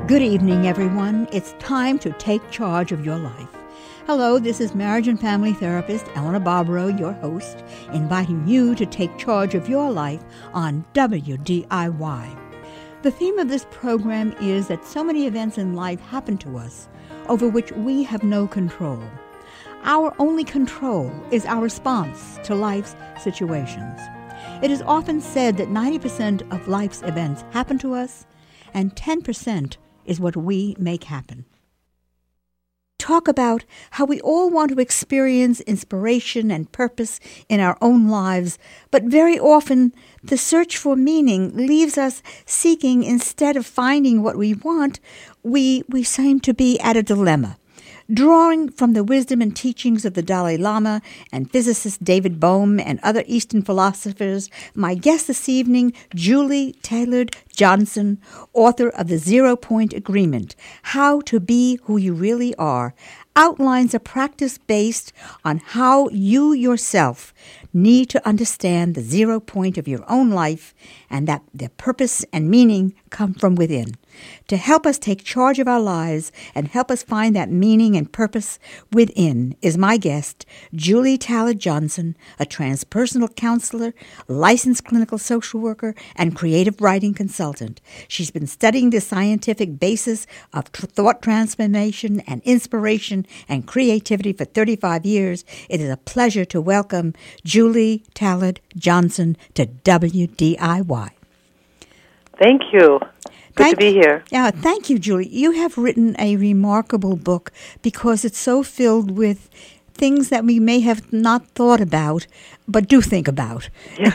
Good evening, everyone. It's time to take charge of your life. Hello, this is marriage and family therapist Eleanor Barbaro, your host, inviting you to take charge of your life on WDIY. The theme of this program is that so many events in life happen to us over which we have no control. Our only control is our response to life's situations. It is often said that 90% of life's events happen to us, and 10% is what we make happen. Talk about how we all want to experience inspiration and purpose in our own lives, but very often the search for meaning leaves us seeking instead of finding what we want. We seem to be at a dilemma. Drawing from the wisdom and teachings of the Dalai Lama and physicist David Bohm and other Eastern philosophers, my guest this evening, Julie Taylor Johnson, author of The 0 Point Agreement, How to Be Who You Really Are, outlines a practice based on how you yourself need to understand the 0 point of your own life and that the purpose and meaning come from within. To help us take charge of our lives and help us find that meaning and purpose within is my guest, Julie Taylor Johnson, a transpersonal counselor, licensed clinical social worker, and creative writing consultant. She's been studying the scientific basis of thought transformation and inspiration and creativity for 35 years. It is a pleasure to welcome Julie Taylor Johnson to WDIY. Thank you. Good to be here. Yeah, thank you, Julie. You have written a remarkable book because it's so filled with things that we may have not thought about, but do think about. Yeah.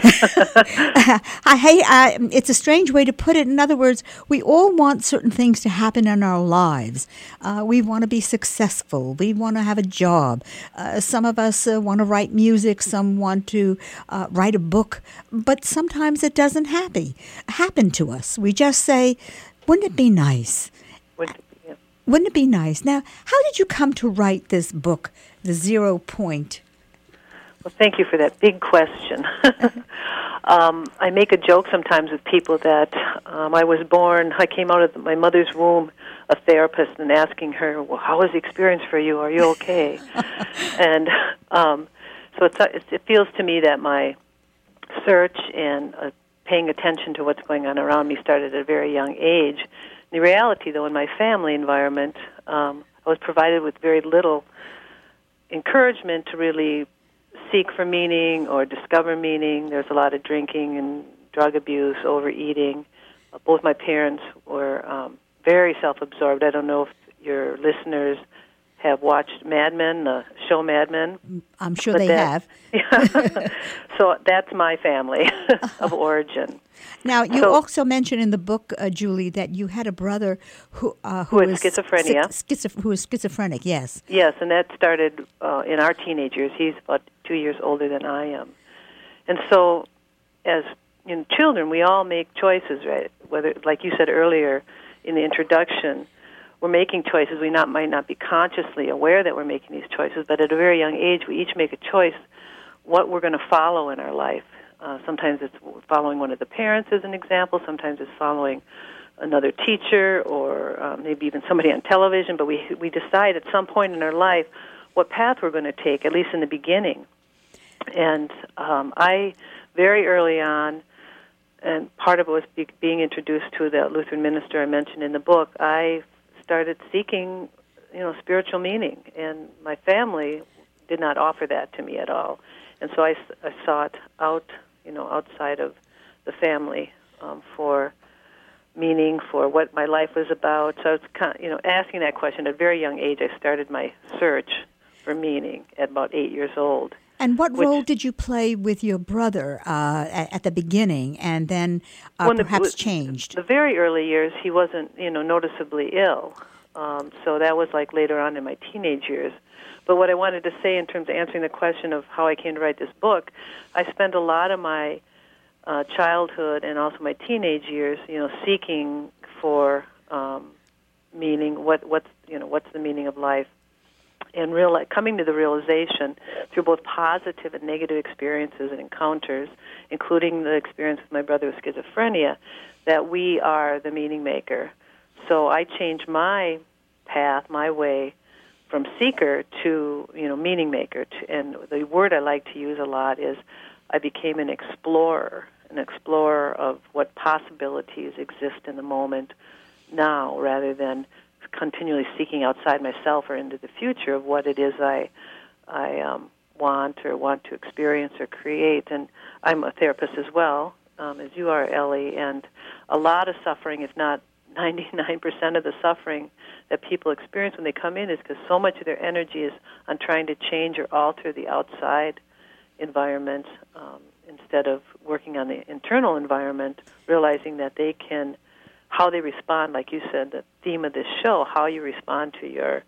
It's a strange way to put it. In other words, we all want certain things to happen in our lives. We want to be successful. We want to have a job. Some of us want to write music. Some want to write a book. But sometimes it doesn't happen to us. We just say, wouldn't it be nice? Wouldn't it be nice? Now, how did you come to write this book, The 0 Point? Well, thank you for that big question. I make a joke sometimes with people that I came out of my mother's womb a therapist and asking her, well, how was the experience for you? Are you okay? And so it feels to me that my search and paying attention to what's going on around me started at a very young age. The reality, though, in my family environment, I was provided with very little encouragement to really seek for meaning or discover meaning. There's a lot of drinking and drug abuse, overeating. Both my parents were very self-absorbed. I don't know if your listeners have watched Mad Men, the show Mad Men. I'm sure they have. Yeah. So that's my family of origin. Now, you also mentioned in the book, Julie, that you had a brother who had schizophrenia. Who was schizophrenic, yes. Yes, and that started in our teenage years. He's about 2 years older than I am. And so as children, we all make choices, right? Whether, like you said earlier in the introduction, we're making choices. We might not be consciously aware that we're making these choices, but at a very young age, we each make a choice what we're going to follow in our life. Sometimes it's following one of the parents as an example. Sometimes it's following another teacher or maybe even somebody on television. But we decide at some point in our life what path we're going to take, at least in the beginning. And I, very early on, and part of it was being introduced to the Lutheran minister I mentioned in the book, I started seeking, spiritual meaning. And my family did not offer that to me at all. And so I sought out, outside of the family for meaning, for what my life was about. So it's asking that question at a very young age. I started my search for meaning at about 8 years old. And what role did you play with your brother at the beginning, and then perhaps changed? The very early years, he wasn't, noticeably ill. So that was like later on in my teenage years. But what I wanted to say in terms of answering the question of how I came to write this book, I spent a lot of my childhood and also my teenage years, seeking for meaning. What's the meaning of life? And coming to the realization through both positive and negative experiences and encounters, including the experience with my brother with schizophrenia, that we are the meaning maker. So I changed my path, my way, from seeker to, meaning maker. And the word I like to use a lot is I became an explorer of what possibilities exist in the moment now, rather than continually seeking outside myself or into the future of what it is I want to experience or create. And I'm a therapist as well, as you are, Ellie, and a lot of suffering, if not 99% of the suffering that people experience when they come in, is because so much of their energy is on trying to change or alter the outside environment instead of working on the internal environment, realizing that they can, how they respond, like you said, the theme of this show, how you respond to your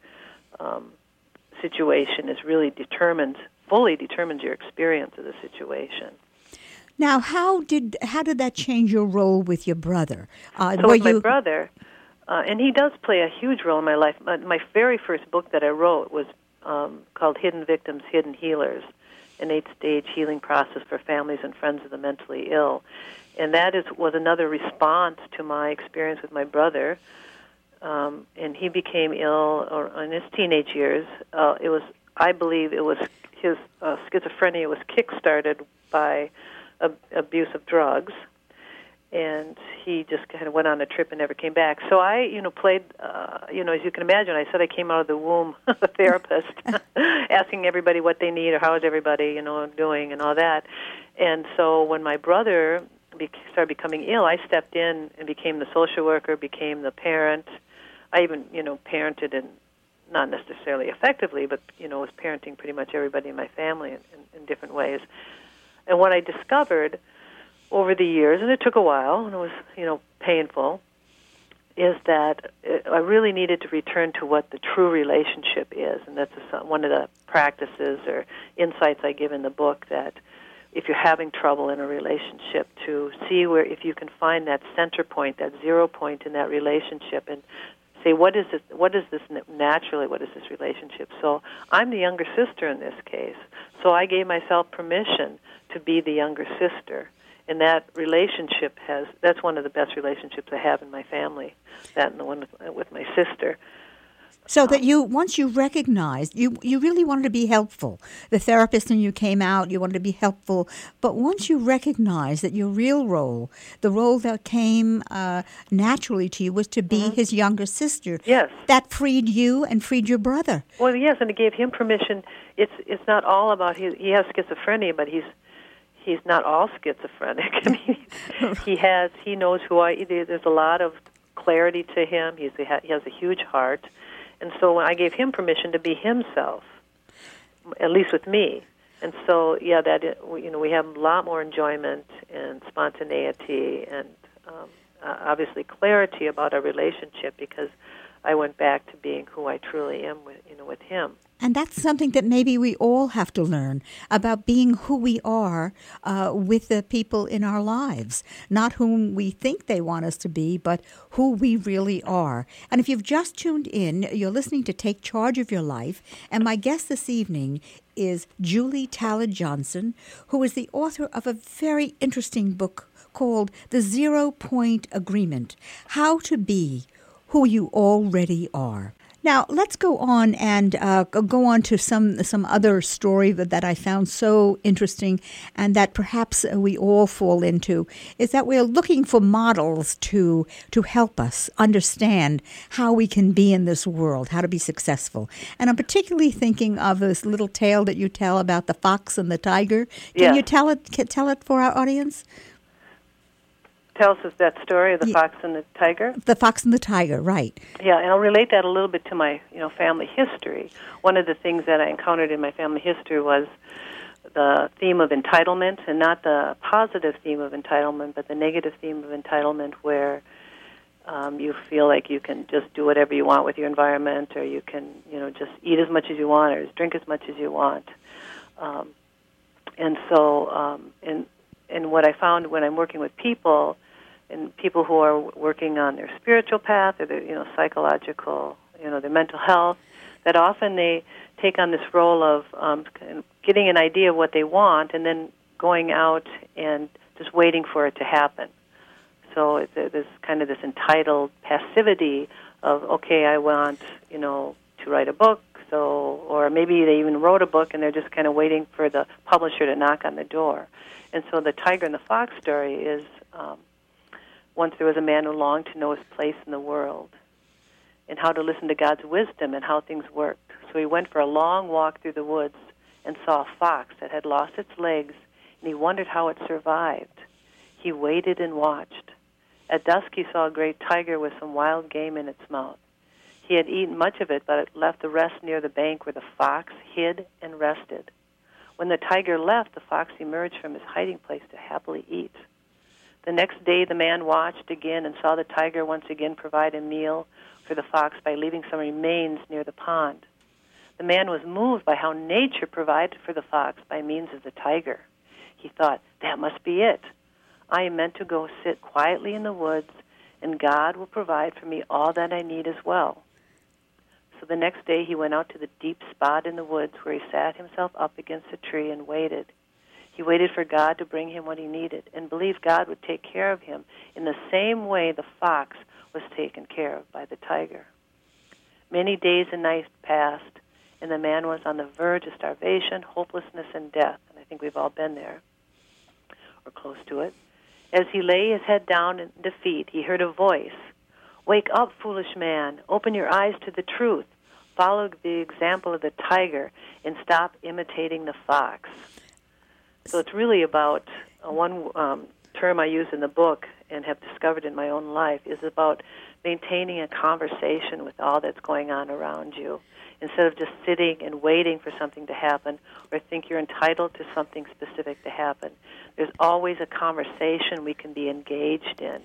situation is really fully determines your experience of the situation. Now, how did that change your role with your brother? So with my brother, and he does play a huge role in my life. My very first book that I wrote was called Hidden Victims, Hidden Healers, an 8-stage healing process for families and friends of the mentally ill. And that was another response to my experience with my brother. And he became ill in his teenage years. I believe it was his schizophrenia was kick-started by abuse of drugs, and he just kind of went on a trip and never came back. So I, played, as you can imagine, I said I came out of the womb a therapist, asking everybody what they need or how is everybody, doing and all that. And so when my brother started becoming ill, I stepped in and became the social worker, became the parent. I even, parented, and not necessarily effectively, but, was parenting pretty much everybody in my family in different ways. And what I discovered over the years, and it took a while, and it was, painful, is that I really needed to return to what the true relationship is. And that's one of the practices or insights I give in the book, that if you're having trouble in a relationship, to see if you can find that center point, that 0 point in that relationship, and say, what is this naturally, what is this relationship? So I'm the younger sister in this case. So I gave myself permission to be the younger sister. And that relationship that's one of the best relationships I have in my family, that and the one with my sister. So that once you recognized, you really wanted to be helpful. The therapist in you came out, you wanted to be helpful. But once you recognized that your real role, the role that came naturally to you, was to be his younger sister. Yes. That freed you and freed your brother. Well, yes, and it gave him permission. It's not all about he has schizophrenia, but he's not all schizophrenic. I mean, he knows who there's a lot of clarity to him. He has a huge heart. And so when I gave him permission to be himself, at least with me. And so, we have a lot more enjoyment and spontaneity and obviously clarity about our relationship, because I went back to being who I truly am with him. And that's something that maybe we all have to learn about, being who we are with the people in our lives. Not whom we think they want us to be, but who we really are. And if you've just tuned in, you're listening to Take Charge of Your Life. And my guest this evening is Julie Tallard Johnson, who is the author of a very interesting book called The 0 Point Agreement: How to Be Who You Already Are. Now, let's go on and go on to some other story that I found so interesting, and that perhaps we all fall into, is that we're looking for models to help us understand how we can be in this world, how to be successful. And I'm particularly thinking of this little tale that you tell about the fox and the tiger. Can you tell it for our audience? Tell us that story of the fox and the tiger? The fox and the tiger, right. Yeah, and I'll relate that a little bit to my family history. One of the things that I encountered in my family history was the theme of entitlement, and not the positive theme of entitlement, but the negative theme of entitlement, where you feel like you can just do whatever you want with your environment, or you can just eat as much as you want, or drink as much as you want. And what I found when I'm working with people, and people who are working on their spiritual path or their psychological, their mental health, that often they take on this role of getting an idea of what they want and then going out and just waiting for it to happen. so there's kind of this entitled passivity of, okay, I want, to write a book, or maybe they even wrote a book and they're just kind of waiting for the publisher to knock on the door. And so the Tiger and the Fox story is, once there was a man who longed to know his place in the world and how to listen to God's wisdom and how things worked. So he went for a long walk through the woods and saw a fox that had lost its legs, and he wondered how it survived. He waited and watched. At dusk he saw a great tiger with some wild game in its mouth. He had eaten much of it, but it left the rest near the bank where the fox hid and rested. When the tiger left, the fox emerged from his hiding place to happily eat. The next day the man watched again and saw the tiger once again provide a meal for the fox by leaving some remains near the pond. The man was moved by how nature provided for the fox by means of the tiger. He thought, that must be it. I am meant to go sit quietly in the woods, and God will provide for me all that I need as well. So the next day he went out to the deep spot in the woods where he sat himself up against a tree and waited. He waited for God to bring him what he needed and believed God would take care of him in the same way the fox was taken care of by the tiger. Many days and nights passed, and the man was on the verge of starvation, hopelessness, and death. And I think we've all been there, or close to it. As he lay his head down in defeat, he heard a voice. Wake up, foolish man. Open your eyes to the truth. Follow the example of the tiger and stop imitating the fox. So it's really about one term I use in the book and have discovered in my own life is about maintaining a conversation with all that's going on around you instead of just sitting and waiting for something to happen or think you're entitled to something specific to happen. There's always a conversation we can be engaged in.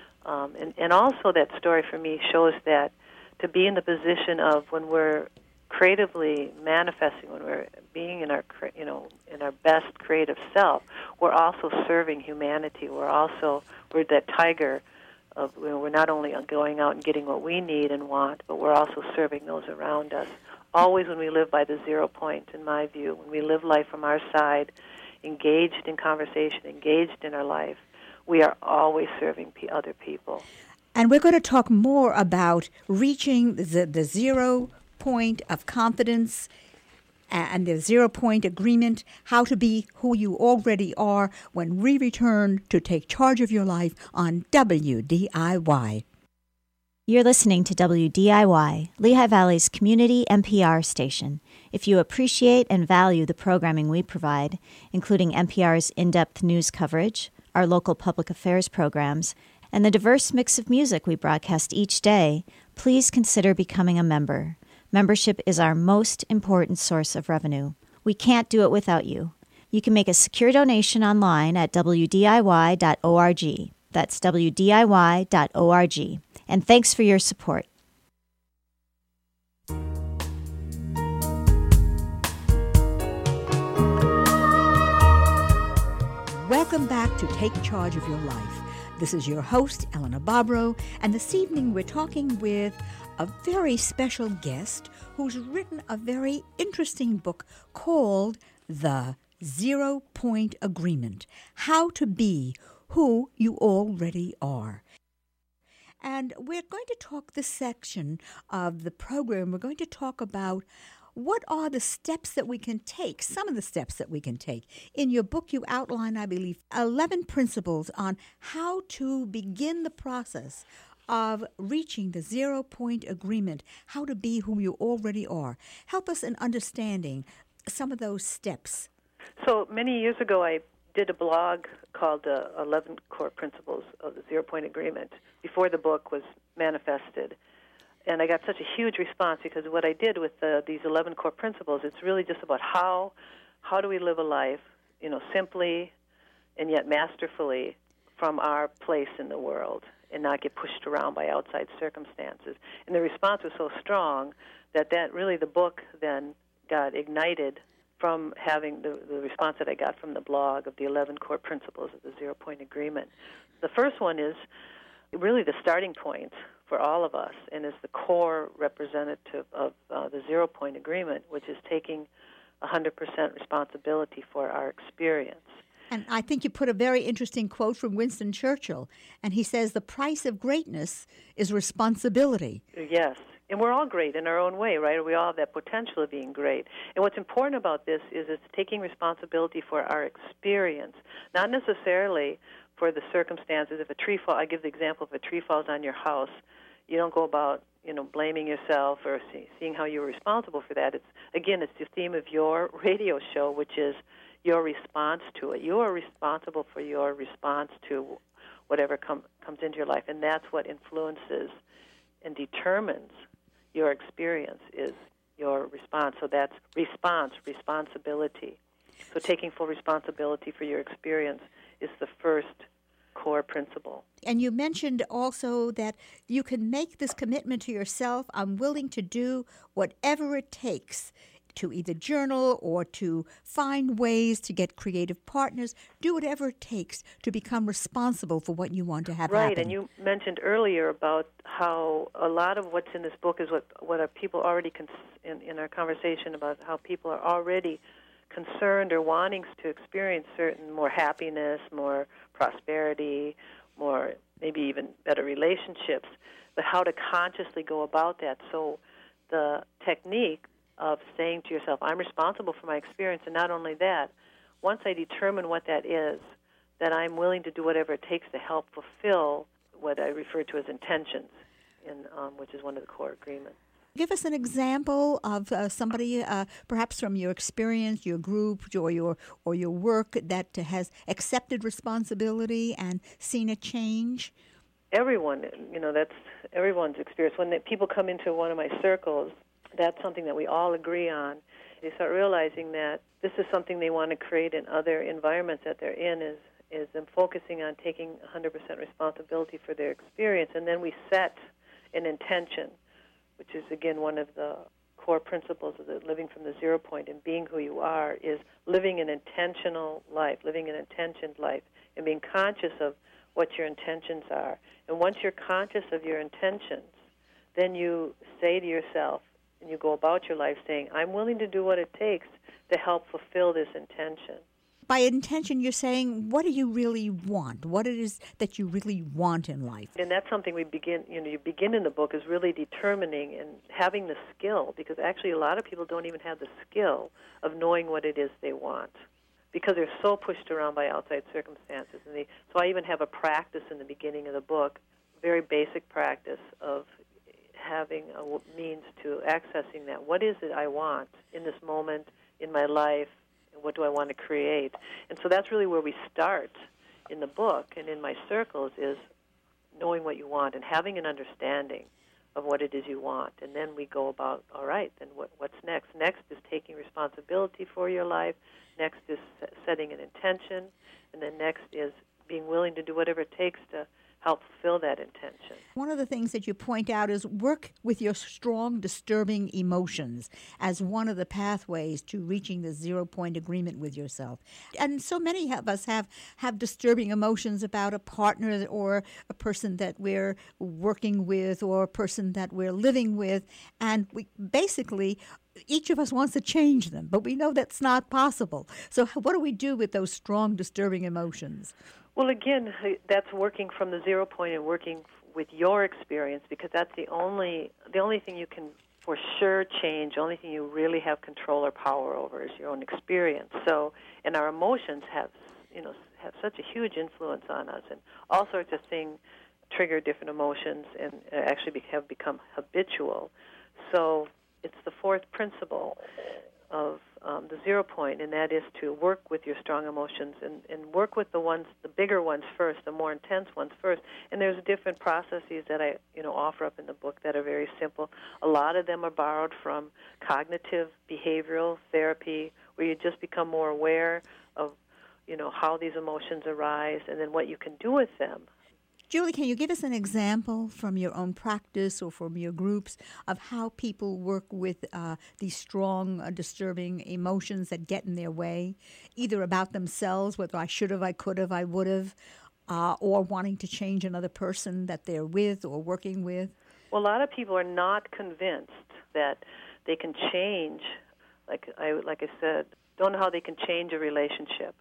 And also that story for me shows that to be in the position of when we're creatively manifesting, when we're being in our best creative self, we're also serving humanity. We're that tiger of we're not only going out and getting what we need and want, but we're also serving those around us. Always when we live by the 0 point, in my view, when we live life from our side, engaged in conversation, engaged in our life, we are always serving other people. And we're going to talk more about reaching the 0 point of confidence and the 0 point agreement, how to be who you already are when we return to take charge of your life on WDIY. You're listening to WDIY, Lehigh Valley's community NPR station. If you appreciate and value the programming we provide, including NPR's in-depth news coverage, our local public affairs programs, and the diverse mix of music we broadcast each day, please consider becoming a member. Membership is our most important source of revenue. We can't do it without you. You can make a secure donation online at WDIY.org. That's WDIY.org. And thanks for your support. Welcome back to Take Charge of Your Life. This is your host, Elena Bobrow, and this evening we're talking with a very special guest who's written a very interesting book called The 0 Point Agreement, How to Be Who You Already Are. And we're going to talk this section of the program, we're going to talk about what are the steps that we can take, some of the steps that we can take. In your book, you outline, I believe, 11 principles on how to begin the process of reaching the 0 point agreement, how to be who you already are. Help us in understanding some of those steps. So many years ago, I did a blog called 11 Core Principles of the 0 Point Agreement before the book was manifested. And I got such a huge response because what I did with these 11 core principles, it's really just about how do we live a life, simply and yet masterfully from our place in the world and not get pushed around by outside circumstances. And the response was so strong that really the book then got ignited from having the response that I got from the blog of the 11 core principles of the 0 Point Agreement. The first one is really the starting point for all of us and is the core representative of the 0 Point Agreement, which is taking 100% responsibility for our experience. And I think you put a very interesting quote from Winston Churchill, and he says, the price of greatness is responsibility. Yes. And we're all great in our own way, right? We all have that potential of being great. And what's important about this is it's taking responsibility for our experience, not necessarily for the circumstances. If a tree falls, I give the example, if a tree falls on your house, you don't go about, blaming yourself or seeing how you're responsible for that. It's the theme of your radio show, which is your response to it. You are responsible for your response to whatever comes into your life, and that's what influences and determines your experience is your response. So that's responsibility. So taking full responsibility for your experience is the first core principle. And you mentioned also that you can make this commitment to yourself, I'm willing to do whatever it takes to either journal or to find ways to get creative partners, do whatever it takes to become responsible for what you want to have happen. Right, and you mentioned earlier about how a lot of what's in this book is what are people already, in our conversation about how people are already concerned or wanting to experience certain more happiness, more prosperity, more maybe even better relationships, but how to consciously go about that. So the technique of saying to yourself, I'm responsible for my experience, and not only that, once I determine what that is, that I'm willing to do whatever it takes to help fulfill what I refer to as intentions, which is one of the core agreements. Give us an example of somebody, perhaps from your experience, your group, or your work that has accepted responsibility and seen a change. Everyone, that's everyone's experience. When people come into one of my circles, that's something that we all agree on. They start realizing that this is something they want to create in other environments that they're in, is them focusing on taking 100% responsibility for their experience. And then we set an intention, which is, again, one of the core principles of living from the 0 point and being who you are, is living an intentional life, living an intentioned life, and being conscious of what your intentions are. And once you're conscious of your intentions, then you say to yourself, and you go about your life saying, I'm willing to do what it takes to help fulfill this intention. By intention, you're saying, what do you really want? What it is that you really want in life? And that's something you begin in the book is really determining and having the skill, because actually a lot of people don't even have the skill of knowing what it is they want, because they're so pushed around by outside circumstances. So I even have a practice in the beginning of the book, very basic practice of having a means to accessing that. What is it I want in this moment in my life, and what do I want to create? And so that's really where we start in the book and in my circles, is knowing what you want and having an understanding of what it is you want. And then we go about, all right, then what's next? Next is taking responsibility for your life. Next is setting an intention. And then next is being willing to do whatever it takes to help fulfill that intention. One of the things that you point out is work with your strong, disturbing emotions as one of the pathways to reaching the 0 point agreement with yourself. And so many of us have disturbing emotions about a partner or a person that we're working with or a person that we're living with, and we basically, each of us wants to change them, but we know that's not possible. So what do we do with those strong, disturbing emotions? Well, again, that's working from the 0 point and working with your experience, because that's the only thing you can for sure change, the only thing you really have control or power over is your own experience. So, and our emotions have such a huge influence on us, and all sorts of things trigger different emotions and actually have become habitual. So it's the fourth principle of the 0 point, and that is to work with your strong emotions and work with the bigger ones first, the more intense ones first. And there's different processes that I offer up in the book that are very simple. A lot of them are borrowed from cognitive behavioral therapy, where you just become more aware of how these emotions arise and then what you can do with them. Julie, can you give us an example from your own practice or from your groups of how people work with these strong, disturbing emotions that get in their way, either about themselves, whether I should have, I could have, I would have, or wanting to change another person that they're with or working with? Well, a lot of people are not convinced that they can change, like I said, don't know how they can change a relationship.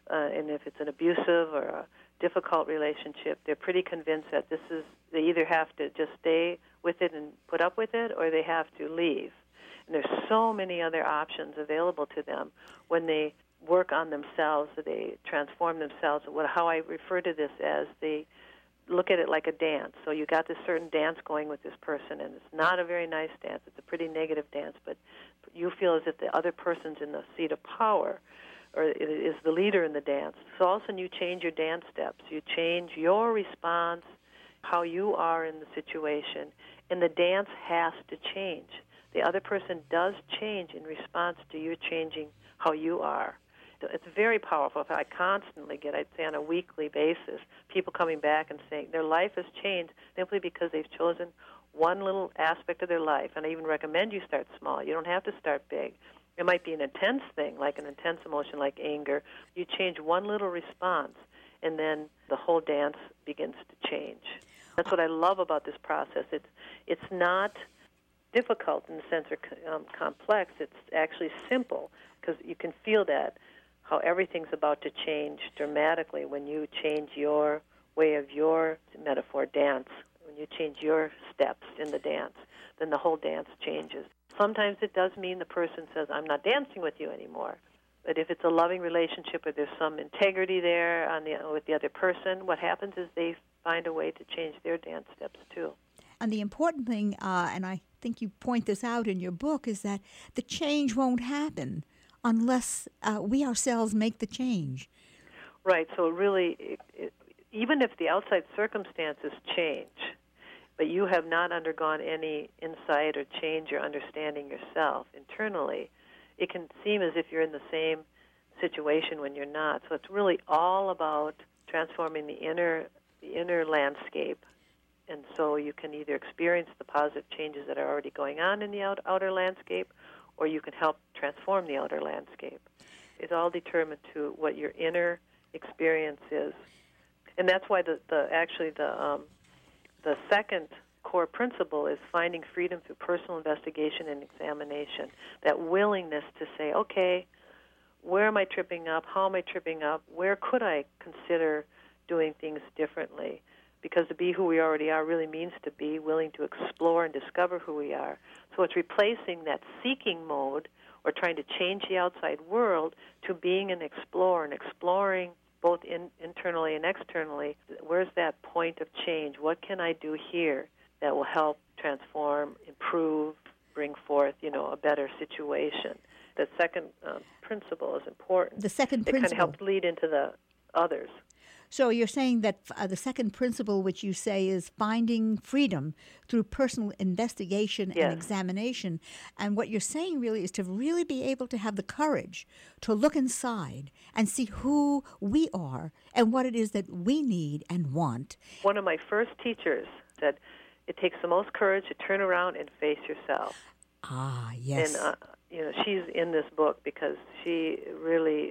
and if it's an abusive or a difficult relationship, they're pretty convinced that they either have to just stay with it and put up with it, or they have to leave. And there's so many other options available to them when they work on themselves, they transform themselves. How I refer to this as they look at it like a dance. So you got this certain dance going with this person, and it's not a very nice dance. It's a pretty negative dance, but you feel as if the other person's in the seat of power, or is the leader in the dance. So all of a sudden you change your dance steps. You change your response, how you are in the situation, and the dance has to change. The other person does change in response to you changing how you are. It's very powerful. I constantly get, I'd say on a weekly basis, people coming back and saying their life has changed simply because they've chosen one little aspect of their life. And I even recommend you start small. You don't have to start big. It might be an intense thing, like an intense emotion like anger. You change one little response, and then the whole dance begins to change. That's what I love about this process. It's not difficult in the sense or complex. It's actually simple, because you can feel that, how everything's about to change dramatically when you change your way of your metaphor dance. When you change your steps in the dance, then the whole dance changes. Sometimes it does mean the person says, I'm not dancing with you anymore. But if it's a loving relationship or there's some integrity there with the other person, what happens is they find a way to change their dance steps too. And the important thing, and I think you point this out in your book, is that the change won't happen unless we ourselves make the change. Right. So really, even if the outside circumstances change, but you have not undergone any insight or change or understanding yourself internally, it can seem as if you're in the same situation when you're not. So it's really all about transforming the inner landscape. And so you can either experience the positive changes that are already going on in the outer landscape, or you can help transform the outer landscape. It's all determined to what your inner experience is. And that's why the second core principle is finding freedom through personal investigation and examination. That willingness to say, okay, where am I tripping up? How am I tripping up? Where could I consider doing things differently? Because to be who we already are really means to be willing to explore and discover who we are. So it's replacing that seeking mode or trying to change the outside world to being an explorer and exploring both internally and externally. Where's that point of change? What can I do here that will help transform, improve, bring forth, a better situation? The second principle is important. The second principle. It kind of helps lead into the others. So you're saying that the second principle, which you say is finding freedom through personal investigation and examination. And what you're saying really is to really be able to have the courage to look inside and see who we are and what it is that we need and want. One of my first teachers said, it takes the most courage to turn around and face yourself. Ah, yes. And, she's in this book because she really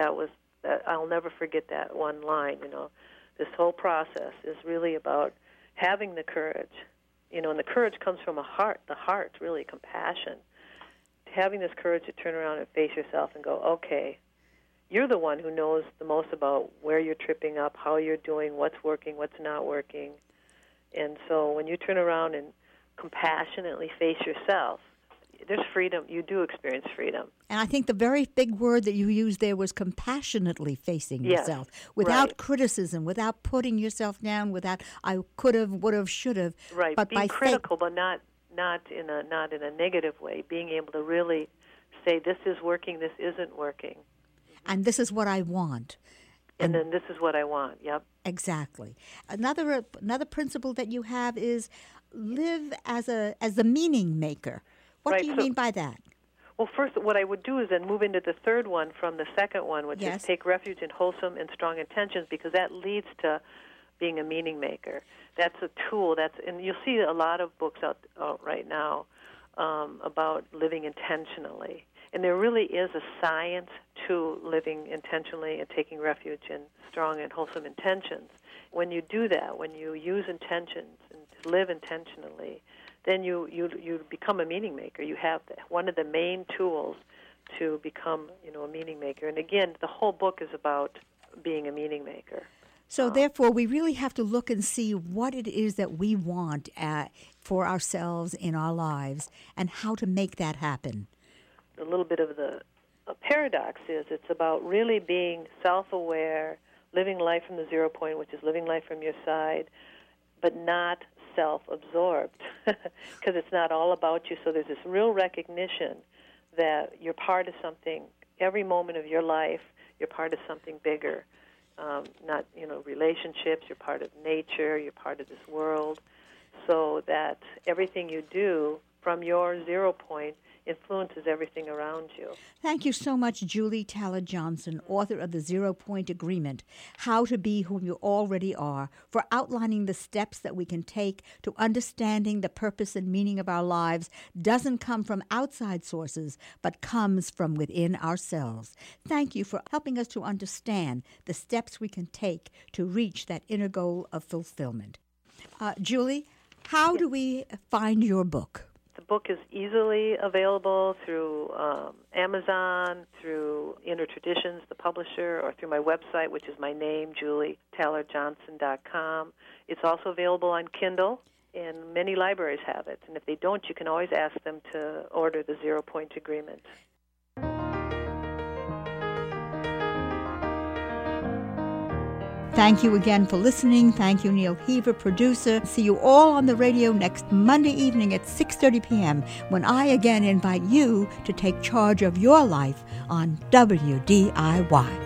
I'll never forget that one line, This whole process is really about having the courage, and the courage comes from the heart, really, compassion. Having this courage to turn around and face yourself and go, okay, you're the one who knows the most about where you're tripping up, how you're doing, what's working, what's not working. And so when you turn around and compassionately face yourself, there's freedom. You do experience freedom. And I think the very big word that you used there was compassionately facing yourself, without criticism, without putting yourself down, without I could have, would have, should have. Right. But being critical, but not in a negative way. Being able to really say, this is working, this isn't working, and this is what I want. And then this is what I want. Yep. Exactly. Another principle that you have is live as the meaning maker. What do you mean by that? Well, first, what I would do is then move into the third one from the second one, which is take refuge in wholesome and strong intentions, because that leads to being a meaning maker. That's a tool. And you'll see a lot of books out right now about living intentionally. And there really is a science to living intentionally and taking refuge in strong and wholesome intentions. When you do that, when you use intentions and live intentionally, then you become a meaning maker. You have one of the main tools to become, a meaning maker. And again, the whole book is about being a meaning maker. So therefore, we really have to look and see what it is that we want for ourselves in our lives and how to make that happen. A little bit of the paradox is it's about really being self-aware, living life from the 0 point, which is living life from your side, but not self-absorbed, because it's not all about you. So there's this real recognition that you're part of something. Every moment of your life, you're part of something bigger. Not, relationships, you're part of nature, you're part of this world, so that everything you do from your 0 point influences everything around you. Thank you so much, Julie Taylor Johnson, author of The 0 Point Agreement, How to Be Who You Already Are, for outlining the steps that we can take to understanding the purpose and meaning of our lives doesn't come from outside sources, but comes from within ourselves. Thank you for helping us to understand the steps we can take to reach that inner goal of fulfillment. Julie, how do we find your book? The book is easily available through Amazon, through Inner Traditions, the publisher, or through my website, which is my name, JulieTaylorJohnson.com. It's also available on Kindle, and many libraries have it. And if they don't, you can always ask them to order the 0 Point Agreement. Thank you again for listening. Thank you, Neil Heaver, producer. See you all on the radio next Monday evening at 6:30 p.m. when I again invite you to take charge of your life on WDIY.